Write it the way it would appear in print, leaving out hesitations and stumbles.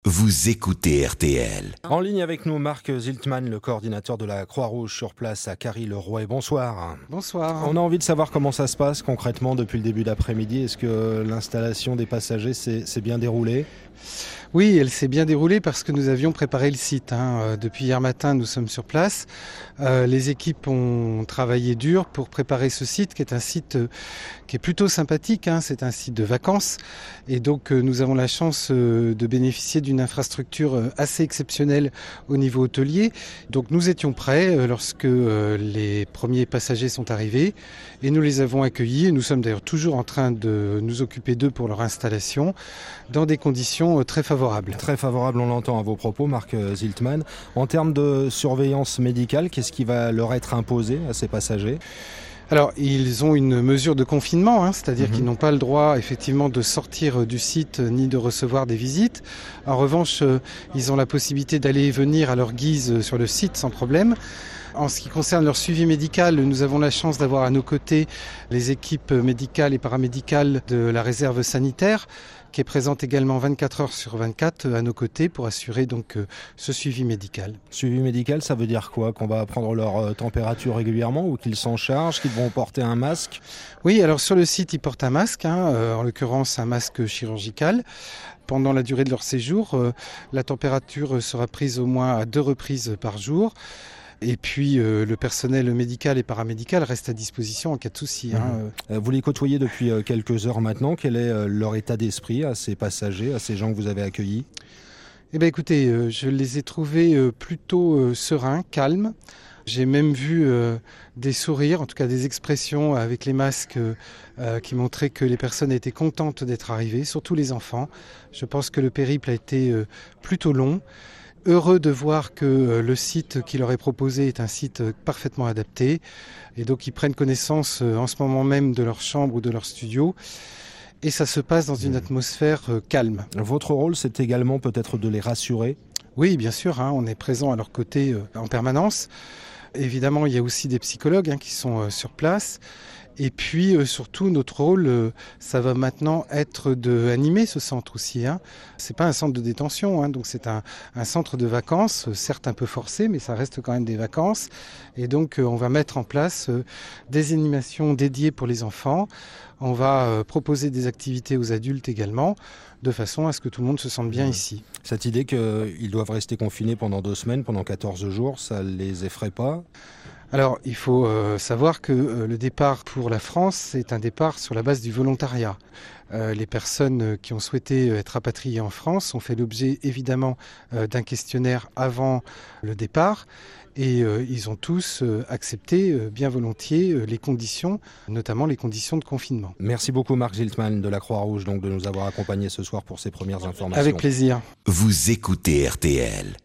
Vous écoutez RTL. En ligne avec nous, Marc Ziltmann, le coordinateur de la Croix-Rouge sur place à Carry-le-Rouet. Bonsoir. Bonsoir. On a envie de savoir comment ça se passe concrètement depuis le début d'après-midi. Est-ce que l'installation des passagers s'est bien déroulée ? Oui, elle s'est bien déroulée parce que nous avions préparé le site. Depuis hier matin, nous sommes sur place. Les équipes ont travaillé dur pour préparer ce site, qui est un site qui est plutôt sympathique. C'est un site de vacances. Et donc, nous avons la chance de bénéficier d'une infrastructure assez exceptionnelle au niveau hôtelier. Donc, nous étions prêts lorsque les premiers passagers sont arrivés. Et nous les avons accueillis. Et nous sommes d'ailleurs toujours en train de nous occuper d'eux pour leur installation dans des conditions très favorables. Très favorable, on l'entend à vos propos, Marc Ziltmann. En termes de surveillance médicale, qu'est-ce qui va leur être imposé à ces passagers ? Alors, ils ont une mesure de confinement, c'est-à-dire qu'ils n'ont pas le droit, effectivement, de sortir du site ni de recevoir des visites. En revanche, ils ont la possibilité d'aller et venir à leur guise sur le site sans problème. En ce qui concerne leur suivi médical, nous avons la chance d'avoir à nos côtés les équipes médicales et paramédicales de la réserve sanitaire, qui est présente également 24 heures sur 24 à nos côtés pour assurer donc ce suivi médical. Suivi médical, ça veut dire quoi ? Qu'on va prendre leur température régulièrement ou qu'ils s'en chargent, qu'ils vont porter un masque ? Oui, alors sur le site, ils portent un masque, en l'occurrence un masque chirurgical. Pendant la durée de leur séjour, la température sera prise au moins à 2 reprises par jour. Et puis le personnel médical et paramédical reste à disposition en cas de souci. Vous les côtoyez depuis quelques heures maintenant. Quel est leur état d'esprit à ces passagers, à ces gens que vous avez accueillis ? Eh bien écoutez, je les ai trouvés plutôt sereins, calmes. J'ai même vu des sourires, en tout cas des expressions avec les masques qui montraient que les personnes étaient contentes d'être arrivées, surtout les enfants. Je pense que le périple a été plutôt long. Heureux de voir que le site qui leur est proposé est un site parfaitement adapté. Et donc ils prennent connaissance en ce moment même de leur chambre ou de leur studio. Et ça se passe dans une atmosphère calme. Votre rôle, c'est également peut-être de les rassurer ? Oui, bien sûr, on est présent à leur côté en permanence. Évidemment, il y a aussi des psychologues qui sont sur place. Et puis surtout, notre rôle, ça va maintenant être d'animer ce centre aussi. C'est pas un centre de détention, donc c'est un centre de vacances, certes un peu forcé, mais ça reste quand même des vacances. Et donc on va mettre en place des animations dédiées pour les enfants. On va proposer des activités aux adultes également, de façon à ce que tout le monde se sente bien ici. Cette idée qu'ils doivent rester confinés pendant 2 semaines, pendant 14 jours, ça les effraie pas ? Alors, il faut savoir que le départ pour la France, c'est un départ sur la base du volontariat. Les personnes qui ont souhaité être rapatriées en France ont fait l'objet évidemment d'un questionnaire avant le départ et ils ont tous accepté bien volontiers les conditions, notamment les conditions de confinement. Merci beaucoup Marc Ziltmann de la Croix-Rouge donc, de nous avoir accompagnés ce soir pour ces premières informations. Avec plaisir. Vous écoutez RTL.